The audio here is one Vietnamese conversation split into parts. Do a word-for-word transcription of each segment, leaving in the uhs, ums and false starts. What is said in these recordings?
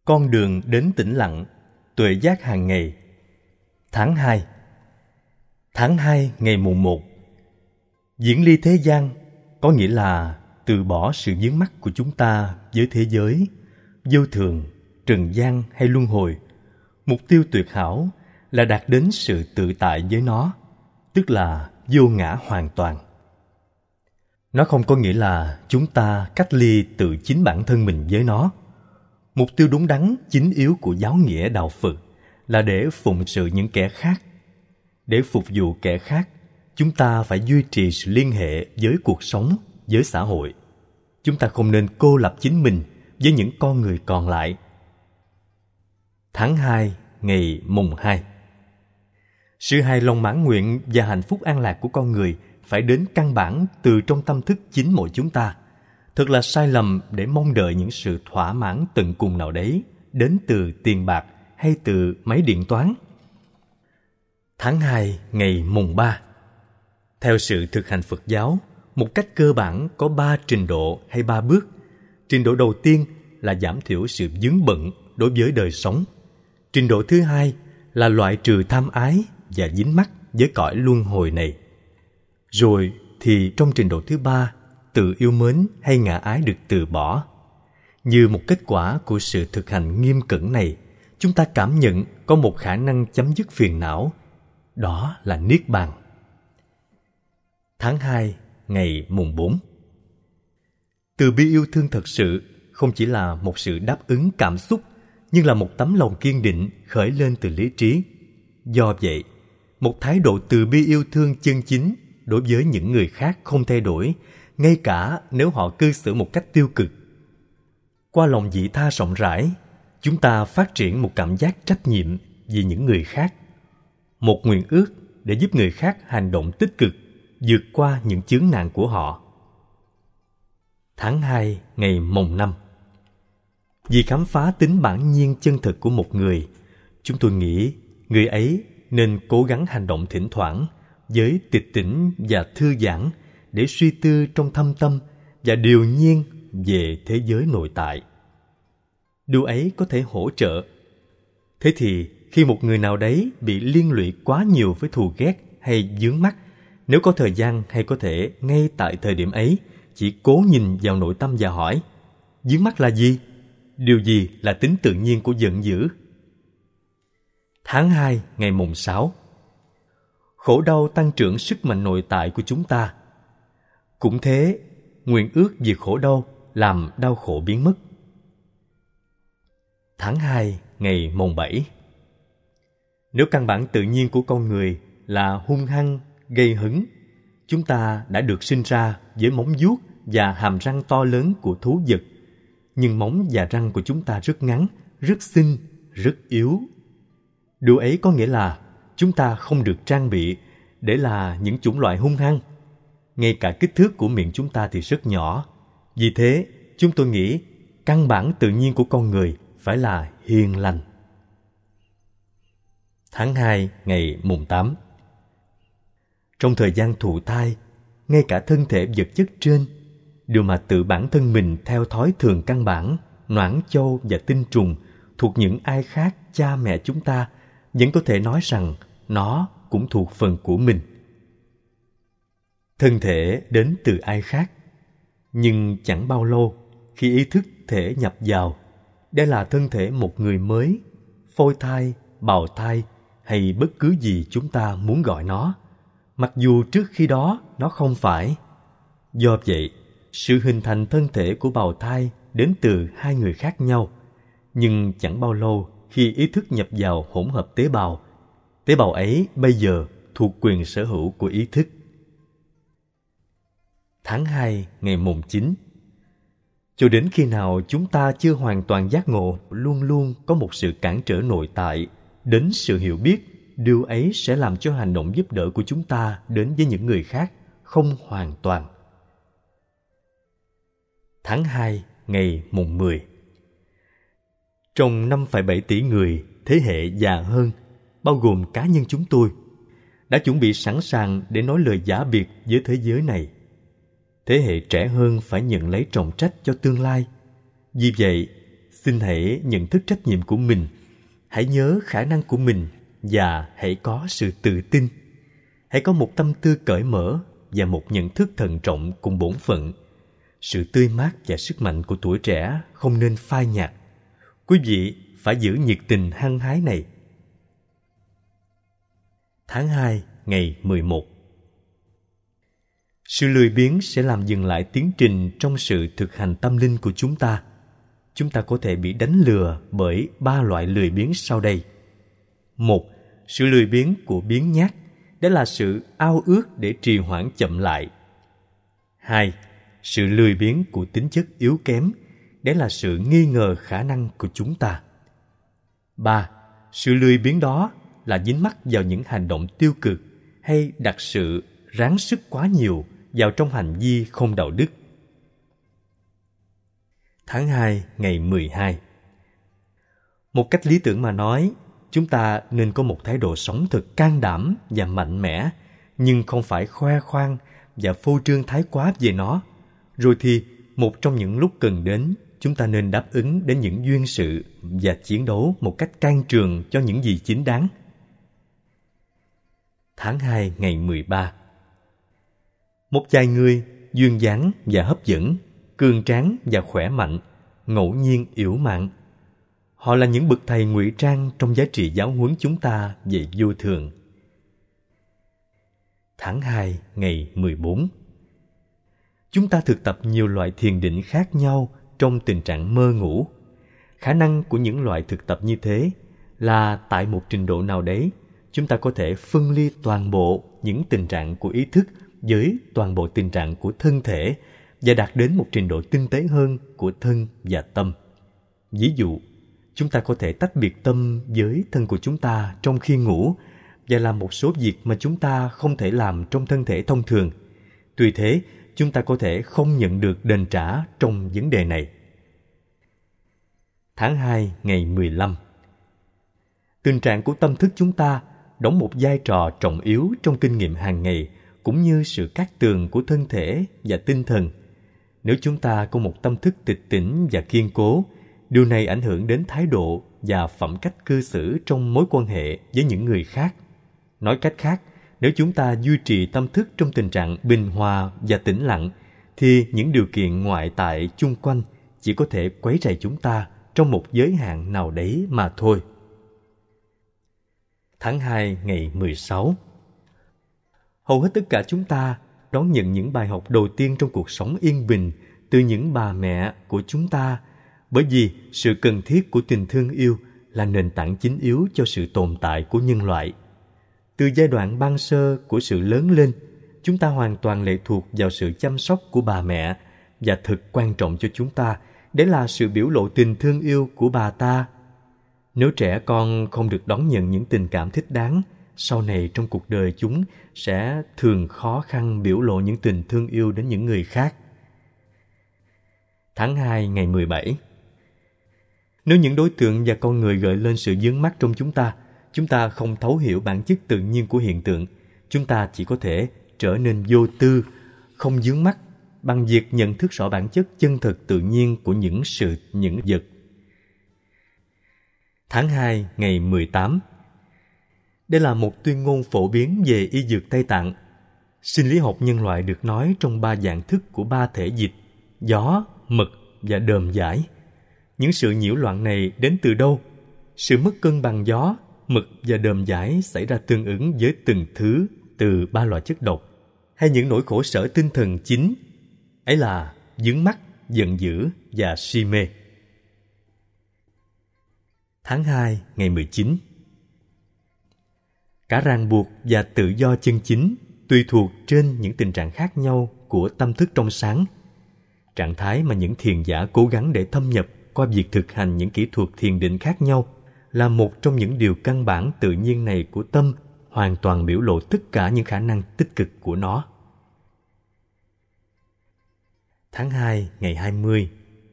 Con đường đến tĩnh lặng, tuệ giác hàng ngày. Tháng hai. Tháng hai ngày mùng một. Diễn ly thế gian có nghĩa là từ bỏ sự dướng mắc của chúng ta với thế giới, vô thường, trần gian hay luân hồi. Mục tiêu tuyệt hảo là đạt đến sự tự tại với nó, tức là vô ngã hoàn toàn. Nó không có nghĩa là chúng ta cách ly tự chính bản thân mình với nó. Mục tiêu đúng đắn, chính yếu của giáo nghĩa đạo Phật là để phụng sự những kẻ khác. Để phục vụ kẻ khác, chúng ta phải duy trì sự liên hệ với cuộc sống, với xã hội. Chúng ta không nên cô lập chính mình với những con người còn lại. Tháng hai ngày mùng hai. Sự hài lòng mãn nguyện và hạnh phúc an lạc của con người phải đến căn bản từ trong tâm thức chính mỗi chúng ta. Thật là sai lầm để mong đợi những sự thỏa mãn tận cùng nào đấy đến từ tiền bạc hay từ máy điện toán. Tháng hai ngày mùng ba. Theo sự thực hành Phật giáo, một cách cơ bản có ba trình độ hay ba bước. Trình độ đầu tiên là giảm thiểu sự vướng bận đối với đời sống. Trình độ thứ hai là loại trừ tham ái và dính mắc với cõi luân hồi này. Rồi thì trong trình độ thứ ba, tự yêu mến hay ngã ái được từ bỏ. Như một kết quả của sự thực hành nghiêm cẩn này, chúng ta cảm nhận có một khả năng chấm dứt phiền não, đó là Niết Bàn. Tháng hai ngày mùng bốn. Từ bi yêu thương thật sự không chỉ là một sự đáp ứng cảm xúc, nhưng là một tấm lòng kiên định khởi lên từ lý trí. Do vậy, một thái độ từ bi yêu thương chân chính đối với những người khác không thay đổi, ngay cả nếu họ cư xử một cách tiêu cực. Qua lòng vị tha rộng rãi, chúng ta phát triển một cảm giác trách nhiệm vì những người khác, một nguyện ước để giúp người khác hành động tích cực, vượt qua những chướng nạn của họ. Tháng hai ngày mồng năm. Vì khám phá tính bản nhiên chân thực của một người, chúng tôi nghĩ người ấy nên cố gắng hành động thỉnh thoảng với tịch tỉnh và thư giãn để suy tư trong thâm tâm và điều nhiên về thế giới nội tại. Điều ấy có thể hỗ trợ. Thế thì khi một người nào đấy bị liên lụy quá nhiều với thù ghét hay vướng mắc, nếu có thời gian hay có thể ngay tại thời điểm ấy chỉ cố nhìn vào nội tâm và hỏi: vướng mắc là gì? Điều gì là tính tự nhiên của giận dữ? Tháng hai ngày mùng sáu. Khổ đau tăng trưởng sức mạnh nội tại của chúng ta. Cũng thế, nguyện ước vì khổ đau làm đau khổ biến mất. Tháng hai ngày mùng bảy. Nếu căn bản tự nhiên của con người là hung hăng, gây hấn, chúng ta đã được sinh ra với móng vuốt và hàm răng to lớn của thú vật. Nhưng móng và răng của chúng ta rất ngắn, rất xinh, rất yếu. Điều ấy có nghĩa là chúng ta không được trang bị để là những chủng loại hung hăng. Ngay cả kích thước của miệng chúng ta thì rất nhỏ. Vì thế, chúng tôi nghĩ căn bản tự nhiên của con người phải là hiền lành. Tháng hai ngày mùng tám. Trong thời gian thụ thai, ngay cả thân thể vật chất trên, điều mà tự bản thân mình theo thói thường căn bản, noãn châu và tinh trùng thuộc những ai khác cha mẹ chúng ta, vẫn có thể nói rằng nó cũng thuộc phần của mình. Thân thể đến từ ai khác, nhưng chẳng bao lâu khi ý thức thể nhập vào, đây là thân thể một người mới, phôi thai, bào thai hay bất cứ gì chúng ta muốn gọi nó, mặc dù trước khi đó nó không phải. Do vậy, sự hình thành thân thể của bào thai đến từ hai người khác nhau, nhưng chẳng bao lâu khi ý thức nhập vào hỗn hợp tế bào, tế bào ấy bây giờ thuộc quyền sở hữu của ý thức. Tháng hai ngày mùng chín. Cho đến khi nào chúng ta chưa hoàn toàn giác ngộ, luôn luôn có một sự cản trở nội tại đến sự hiểu biết, điều ấy sẽ làm cho hành động giúp đỡ của chúng ta đến với những người khác không hoàn toàn. Tháng hai ngày mùng mười. Trong năm phẩy bảy tỷ người thế hệ già hơn, bao gồm cá nhân chúng tôi, đã chuẩn bị sẵn sàng để nói lời giả biệt với thế giới này. Thế hệ trẻ hơn phải nhận lấy trọng trách cho tương lai. Vì vậy, xin hãy nhận thức trách nhiệm của mình, hãy nhớ khả năng của mình và hãy có sự tự tin. Hãy có một tâm tư cởi mở và một nhận thức thận trọng cùng bổn phận. Sự tươi mát và sức mạnh của tuổi trẻ không nên phai nhạt. Quý vị phải giữ nhiệt tình hăng hái này. Tháng hai ngày mười một. Sự lười biếng sẽ làm dừng lại tiến trình trong sự thực hành tâm linh của chúng ta. Chúng ta có thể bị đánh lừa bởi ba loại lười biếng sau đây. Một, sự lười biếng của biếng nhác, đó là sự ao ước để trì hoãn chậm lại. Hai, sự lười biếng của tính chất yếu kém, đó là sự nghi ngờ khả năng của chúng ta. Ba, sự lười biếng đó là dính mắc vào những hành động tiêu cực hay đặt sự ráng sức quá nhiều vào trong hành vi không đạo đức. Tháng hai ngày mười hai. Một cách lý tưởng mà nói, chúng ta nên có một thái độ sống thật can đảm và mạnh mẽ, nhưng không phải khoe khoang và phô trương thái quá về nó. Rồi thì, một trong những lúc cần đến, chúng ta nên đáp ứng đến những duyên sự và chiến đấu một cách can trường cho những gì chính đáng. Tháng hai ngày mười ba. Một vài người duyên dáng và hấp dẫn, cường tráng và khỏe mạnh, ngẫu nhiên yểu mạn. Họ là những bậc thầy ngụy trang trong giá trị giáo huấn chúng ta về vô thường. Tháng hai ngày mười bốn. Chúng ta thực tập nhiều loại thiền định khác nhau trong tình trạng mơ ngủ. Khả năng của những loại thực tập như thế là tại một trình độ nào đấy, chúng ta có thể phân ly toàn bộ những tình trạng của ý thức với toàn bộ tình trạng của thân thể và đạt đến một trình độ tinh tế hơn của thân và tâm. Ví dụ, chúng ta có thể tách biệt tâm với thân của chúng ta trong khi ngủ và làm một số việc mà chúng ta không thể làm trong thân thể thông thường. Tuy thế, chúng ta có thể không nhận được đền trả trong vấn đề này. Tháng hai ngày mười lăm. Tình trạng của tâm thức chúng ta đóng một vai trò trọng yếu trong kinh nghiệm hàng ngày, cũng như sự cát tường của thân thể và tinh thần. Nếu chúng ta có một tâm thức tịch tỉnh và kiên cố, điều này ảnh hưởng đến thái độ và phẩm cách cư xử trong mối quan hệ với những người khác. Nói cách khác, nếu chúng ta duy trì tâm thức trong tình trạng bình hòa và tĩnh lặng, thì những điều kiện ngoại tại chung quanh chỉ có thể quấy rầy chúng ta trong một giới hạn nào đấy mà thôi. Tháng hai ngày mười sáu. Hầu hết tất cả chúng ta đón nhận những bài học đầu tiên trong cuộc sống yên bình từ những bà mẹ của chúng ta, bởi vì sự cần thiết của tình thương yêu là nền tảng chính yếu cho sự tồn tại của nhân loại. Từ giai đoạn ban sơ của sự lớn lên, chúng ta hoàn toàn lệ thuộc vào sự chăm sóc của bà mẹ, và thực quan trọng cho chúng ta đấy là sự biểu lộ tình thương yêu của bà ta. Nếu trẻ con không được đón nhận những tình cảm thích đáng, sau này trong cuộc đời chúng sẽ thường khó khăn biểu lộ những tình thương yêu đến những người khác. Tháng hai ngày mười bảy. Nếu những đối tượng và con người gợi lên sự vướng mắc trong chúng ta, chúng ta không thấu hiểu bản chất tự nhiên của hiện tượng, chúng ta chỉ có thể trở nên vô tư, không vướng mắc bằng việc nhận thức rõ bản chất chân thực tự nhiên của những sự, những vật. Tháng hai ngày mười tám. Đây là một tuyên ngôn phổ biến về y dược Tây Tạng. Sinh lý học nhân loại được nói trong ba dạng thức của ba thể dịch: gió, mật và đờm giải. Những sự nhiễu loạn này đến từ đâu? Sự mất cân bằng gió, mật và đờm giải xảy ra tương ứng với từng thứ từ ba loại chất độc, hay những nỗi khổ sở tinh thần chính, ấy là vướng mắc, giận dữ và si mê. Tháng hai ngày mười chín. Cả ràng buộc và tự do chân chính tùy thuộc trên những tình trạng khác nhau của tâm thức trong sáng. Trạng thái mà những thiền giả cố gắng để thâm nhập qua việc thực hành những kỹ thuật thiền định khác nhau là một trong những điều căn bản tự nhiên này của tâm, hoàn toàn biểu lộ tất cả những khả năng tích cực của nó. Tháng hai ngày hai mươi.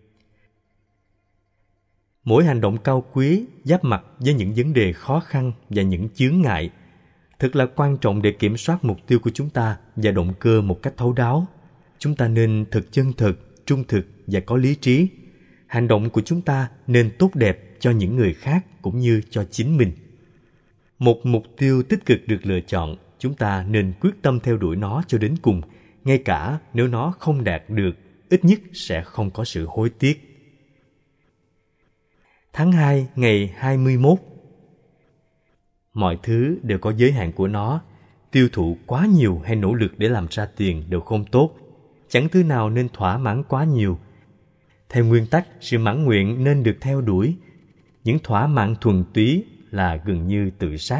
Mỗi hành động cao quý giáp mặt với những vấn đề khó khăn và những chướng ngại thật là quan trọng để kiểm soát mục tiêu của chúng ta và động cơ một cách thấu đáo. Chúng ta nên thật chân thực, trung thực và có lý trí. hành động của chúng ta nên tốt đẹp cho những người khác cũng như cho chính mình. Một mục tiêu tích cực được lựa chọn, chúng ta nên quyết tâm theo đuổi nó cho đến cùng, ngay cả nếu nó không đạt được, ít nhất sẽ không có sự hối tiếc. Tháng hai ngày hai mươi mốt. Mọi thứ đều có giới hạn của nó. Tiêu thụ quá nhiều hay nỗ lực để làm ra tiền đều không tốt. Chẳng thứ nào nên thỏa mãn quá nhiều. Theo nguyên tắc, sự mãn nguyện nên được theo đuổi. Những thỏa mãn thuần túy là gần như tự sát.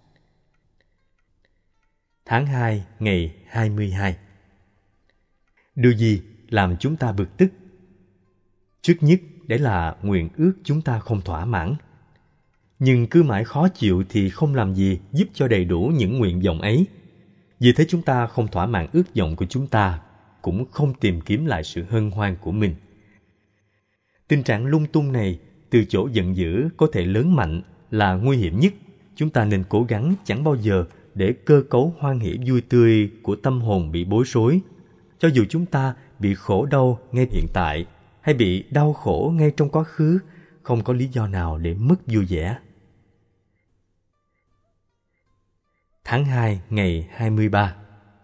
Tháng hai ngày hai mươi hai. Điều gì làm chúng ta bực tức? Trước nhất, đấy là nguyện ước chúng ta không thỏa mãn. Nhưng cứ mãi khó chịu thì không làm gì giúp cho đầy đủ những nguyện vọng ấy. Vì thế chúng ta không thỏa mãn ước vọng của chúng ta, cũng không tìm kiếm lại sự hân hoan của mình. Tình trạng lung tung này, từ chỗ giận dữ có thể lớn mạnh, là nguy hiểm nhất. Chúng ta nên cố gắng chẳng bao giờ để cơ cấu hoan hỷ vui tươi của tâm hồn bị bối rối. Cho dù chúng ta bị khổ đau ngay hiện tại, hay bị đau khổ ngay trong quá khứ, không có lý do nào để mất vui vẻ. Tháng hai ngày hai mươi ba.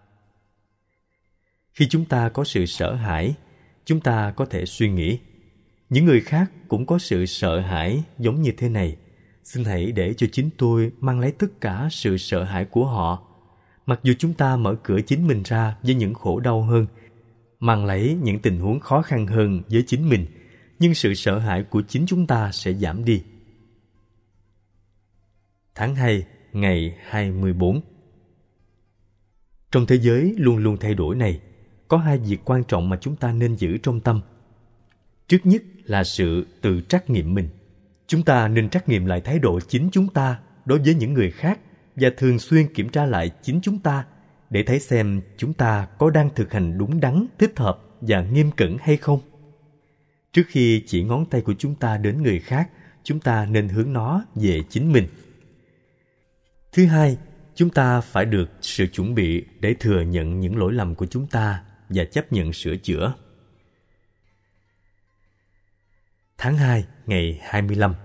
Khi chúng ta có sự sợ hãi, chúng ta có thể suy nghĩ, những người khác cũng có sự sợ hãi giống như thế này. Xin hãy để cho chính tôi mang lấy tất cả sự sợ hãi của họ. Mặc dù chúng ta mở cửa chính mình ra với những khổ đau hơn, mang lấy những tình huống khó khăn hơn với chính mình, nhưng sự sợ hãi của chính chúng ta sẽ giảm đi. Tháng hai ngày hai mươi bốn. Trong thế giới luôn luôn thay đổi này, có hai việc quan trọng mà chúng ta nên giữ trong tâm. Trước nhất là sự tự trắc nghiệm mình. Chúng ta nên trắc nghiệm lại thái độ chính chúng ta đối với những người khác và thường xuyên kiểm tra lại chính chúng ta để thấy xem chúng ta có đang thực hành đúng đắn, thích hợp và nghiêm cẩn hay không. Trước khi chỉ ngón tay của chúng ta đến người khác, chúng ta nên hướng nó về chính mình. Thứ hai, chúng ta phải được sự chuẩn bị để thừa nhận những lỗi lầm của chúng ta và chấp nhận sửa chữa. Tháng hai ngày hai mươi lăm.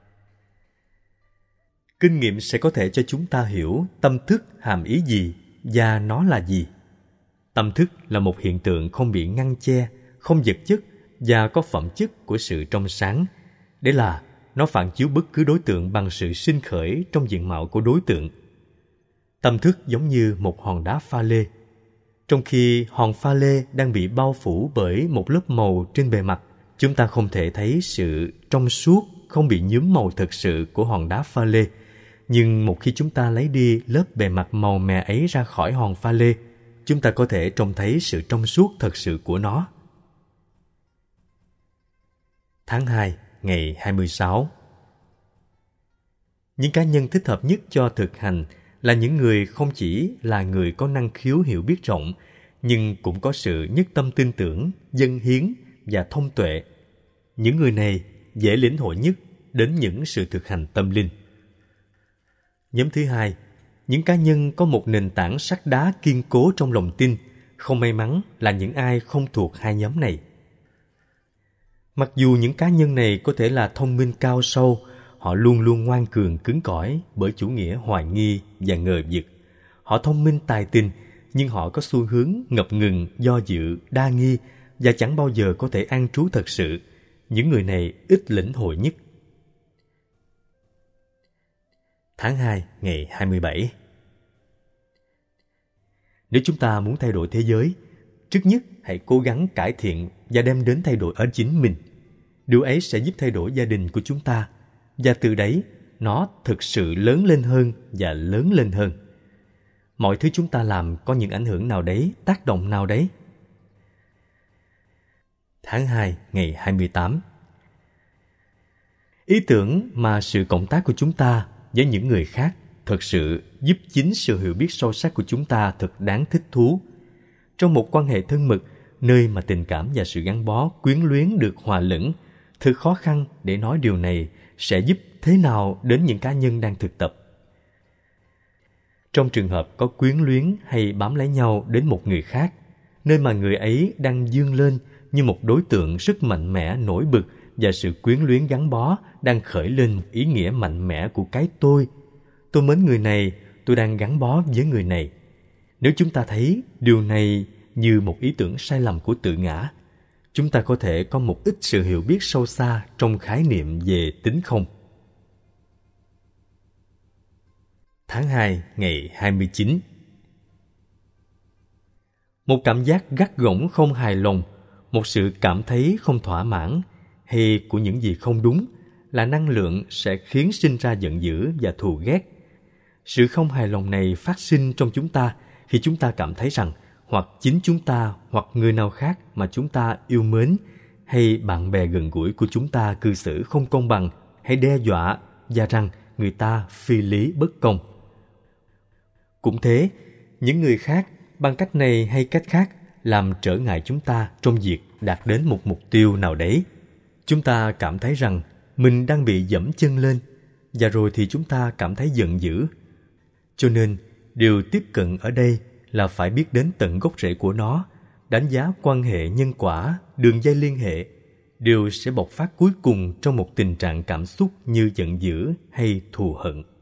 Kinh nghiệm sẽ có thể cho chúng ta hiểu tâm thức hàm ý gì và nó là gì. Tâm thức là một hiện tượng không bị ngăn che, không vật chất và có phẩm chất của sự trong sáng. Đấy là nó phản chiếu bất cứ đối tượng bằng sự sinh khởi trong diện mạo của đối tượng. Tâm thức giống như một hòn đá pha lê. Trong khi hòn pha lê đang bị bao phủ bởi một lớp màu trên bề mặt, chúng ta không thể thấy sự trong suốt, không bị nhuốm màu thực sự của hòn đá pha lê. Nhưng một khi chúng ta lấy đi lớp bề mặt màu mè ấy ra khỏi hòn pha lê, chúng ta có thể trông thấy sự trong suốt thật sự của nó. Tháng hai ngày hai mươi sáu. Những cá nhân thích hợp nhất cho thực hành là những người không chỉ là người có năng khiếu hiểu biết rộng, nhưng cũng có sự nhất tâm tin tưởng, dâng hiến và thông tuệ. Những người này dễ lĩnh hội nhất đến những sự thực hành tâm linh. Nhóm thứ hai, những cá nhân có một nền tảng sắt đá kiên cố trong lòng tin, không may mắn là những ai không thuộc hai nhóm này. Mặc dù những cá nhân này có thể là thông minh cao sâu, họ luôn luôn ngoan cường cứng cỏi bởi chủ nghĩa hoài nghi và ngờ vực. Họ thông minh tài tình, nhưng họ có xu hướng ngập ngừng, do dự, đa nghi và chẳng bao giờ có thể an trú thật sự. Những người này ít lĩnh hội nhất. Tháng hai ngày hai mươi bảy. Nếu chúng ta muốn thay đổi thế giới, trước nhất hãy cố gắng cải thiện và đem đến thay đổi ở chính mình. Điều ấy sẽ giúp thay đổi gia đình của chúng ta, và từ đấy nó thực sự lớn lên hơn và lớn lên hơn. Mọi thứ chúng ta làm có những ảnh hưởng nào đấy, tác động nào đấy. Tháng hai ngày hai mươi tám. Ý tưởng mà sự cộng tác của chúng ta với những người khác thực sự giúp chính sự hiểu biết sâu sắc của chúng ta thật đáng thích thú. Trong một quan hệ thân mật, nơi mà tình cảm và sự gắn bó quyến luyến được hòa lẫn, thật khó khăn để nói điều này sẽ giúp thế nào đến những cá nhân đang thực tập. Trong trường hợp có quyến luyến hay bám lấy nhau đến một người khác, nơi mà người ấy đang vươn lên như một đối tượng rất mạnh mẽ, nổi bật và sự quyến luyến gắn bó đang khởi lên một ý nghĩa mạnh mẽ của cái tôi. Tôi mến người này, tôi đang gắn bó với người này. Nếu chúng ta thấy điều này như một ý tưởng sai lầm của tự ngã, chúng ta có thể có một ít sự hiểu biết sâu xa trong khái niệm về tính không. Tháng hai ngày hai mươi chín. Một cảm giác gắt gỏng không hài lòng, một sự cảm thấy không thỏa mãn hay của những gì không đúng là năng lượng sẽ khiến sinh ra giận dữ và thù ghét. Sự không hài lòng này phát sinh trong chúng ta khi chúng ta cảm thấy rằng hoặc chính chúng ta hoặc người nào khác mà chúng ta yêu mến hay bạn bè gần gũi của chúng ta cư xử không công bằng hay đe dọa và rằng người ta phi lý bất công. Cũng thế, những người khác bằng cách này hay cách khác làm trở ngại chúng ta trong việc đạt đến một mục tiêu nào đấy. Chúng ta cảm thấy rằng mình đang bị dẫm chân lên, và rồi thì chúng ta cảm thấy giận dữ. Cho nên, điều tiếp cận ở đây là phải biết đến tận gốc rễ của nó, đánh giá quan hệ nhân quả, đường dây liên hệ. Điều sẽ bộc phát cuối cùng trong một tình trạng cảm xúc như giận dữ hay thù hận.